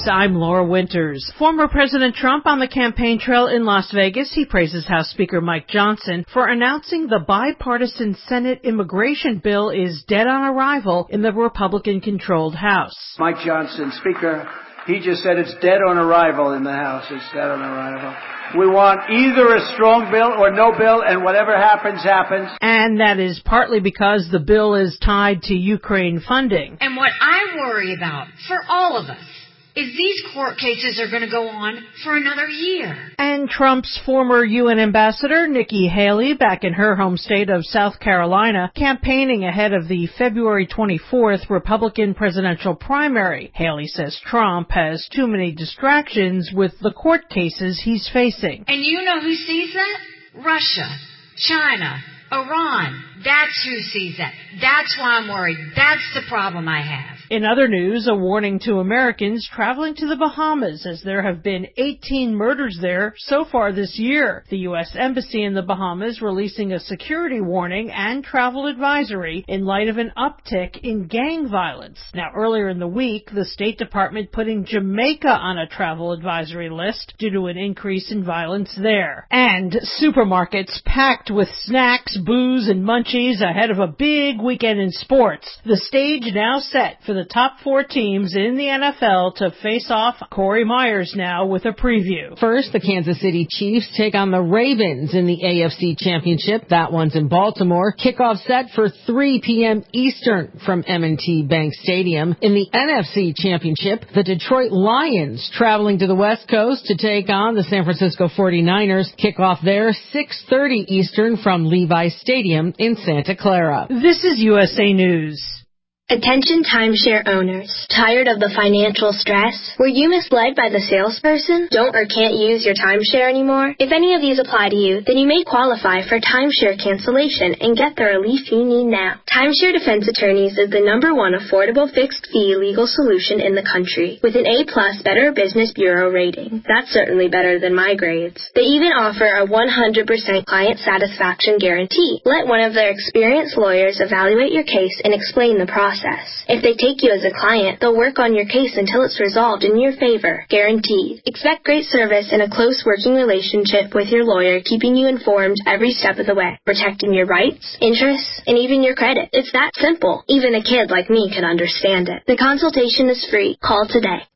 News. I'm Laura Winters. Former President Trump on the campaign trail in Las Vegas. He praises House Speaker Mike Johnson for announcing the bipartisan Senate immigration bill is dead on arrival in the Republican-controlled House. Mike Johnson, Speaker, he just said it's dead on arrival in the House. It's dead on arrival. We want either a strong bill or no bill, and whatever happens, happens. And that is partly because the bill is tied to Ukraine funding. And what I worry about, for all of us, is these court cases are going to go on for another year. And Trump's former UN ambassador, Nikki Haley, back in her home state of South Carolina, campaigning ahead of the February 24th Republican presidential primary. Haley says Trump has too many distractions with the court cases he's facing. And you know who sees that? Russia, China, Iran. That's who sees that. That's why I'm worried. That's the problem I have. In other news, a warning to Americans traveling to the Bahamas, as there have been 18 murders there so far this year. The U.S. Embassy in the Bahamas releasing a security warning and travel advisory in light of an uptick in gang violence. Now, earlier in the week, the State Department putting Jamaica on a travel advisory list due to an increase in violence there. And supermarkets packed with snacks, booze, and munchies ahead of a big weekend in sports. The stage now set for the top 4 teams in the NFL to face off. Corey Myers now with a preview. First, the Kansas City Chiefs take on the Ravens in the AFC Championship. That one's in Baltimore. Kickoff set for 3 p.m. Eastern from M&T Bank Stadium. In the NFC Championship, the Detroit Lions traveling to the West Coast to take on the San Francisco 49ers. Kickoff there, 6:30 Eastern from Levi's Stadium in Santa Clara. This is USA News. Attention timeshare owners. Tired of the financial stress? Were you misled by the salesperson? Don't or can't use your timeshare anymore? If any of these apply to you, then you may qualify for timeshare cancellation and get the relief you need now. Timeshare Defense Attorneys is the #1 affordable fixed-fee legal solution in the country, with an A+ Better Business Bureau rating. That's certainly better than my grades. They even offer a 100% client satisfaction guarantee. Let one of their experienced lawyers evaluate your case and explain the process. If they take you as a client, they'll work on your case until it's resolved in your favor. Guaranteed. Expect great service and a close working relationship with your lawyer, keeping you informed every step of the way, protecting your rights, interests, and even your credit. It's that simple. Even a kid like me can understand it. The consultation is free. Call today.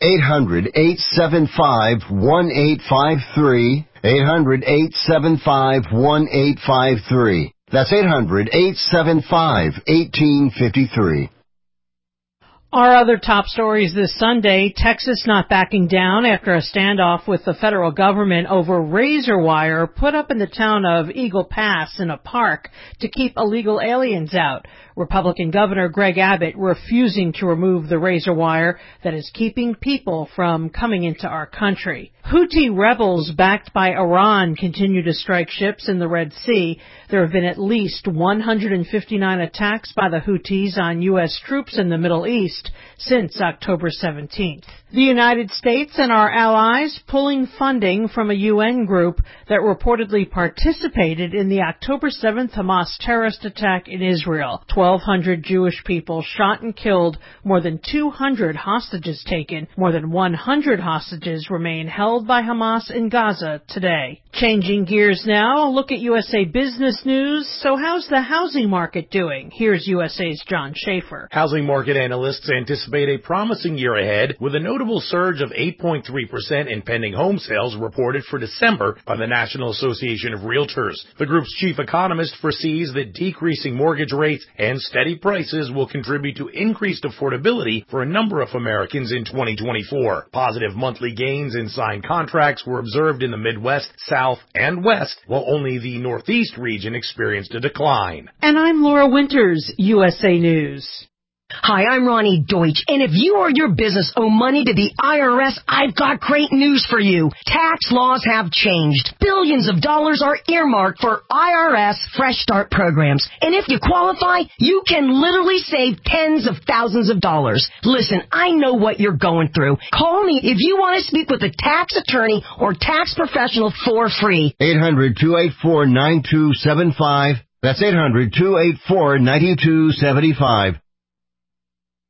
800-875-1853. 800-875-1853. That's 800-875-1853. Our other top stories this Sunday, Texas not backing down after a standoff with the federal government over razor wire put up in the town of Eagle Pass in a park to keep illegal aliens out. Republican Governor Greg Abbott refusing to remove the razor wire that is keeping people from coming into our country. Houthi rebels backed by Iran continue to strike ships in the Red Sea. There have been at least 159 attacks by the Houthis on U.S. troops in the Middle East since October 17th. The United States and our allies pulling funding from a UN group that reportedly participated in the October 7th Hamas terrorist attack in Israel. 1,200 Jewish people shot and killed, more than 200 hostages taken. More than 100 hostages remain held by Hamas in Gaza today. Changing gears now, a look at USA Business News. So how's the housing market doing? Here's USA's John Schaefer. Housing market analysts anticipate a promising year ahead with a notable surge of 8.3% in pending home sales reported for December by the National Association of Realtors. The group's chief economist foresees that decreasing mortgage rates and steady prices will contribute to increased affordability for a number of Americans in 2024. Positive monthly gains in signed contracts were observed in the Midwest, South, and West, while only the Northeast region experienced a decline. And I'm Laura Winters, USA News. Hi, I'm Ronnie Deutsch, and if you or your business owe money to the IRS, I've got great news for you. Tax laws have changed. Billions of dollars are earmarked for IRS Fresh Start programs, and if you qualify, you can literally save tens of thousands of dollars. Listen, I know what you're going through. Call me if you want to speak with a tax attorney or tax professional for free. 800-284-9275. That's 800-284-9275.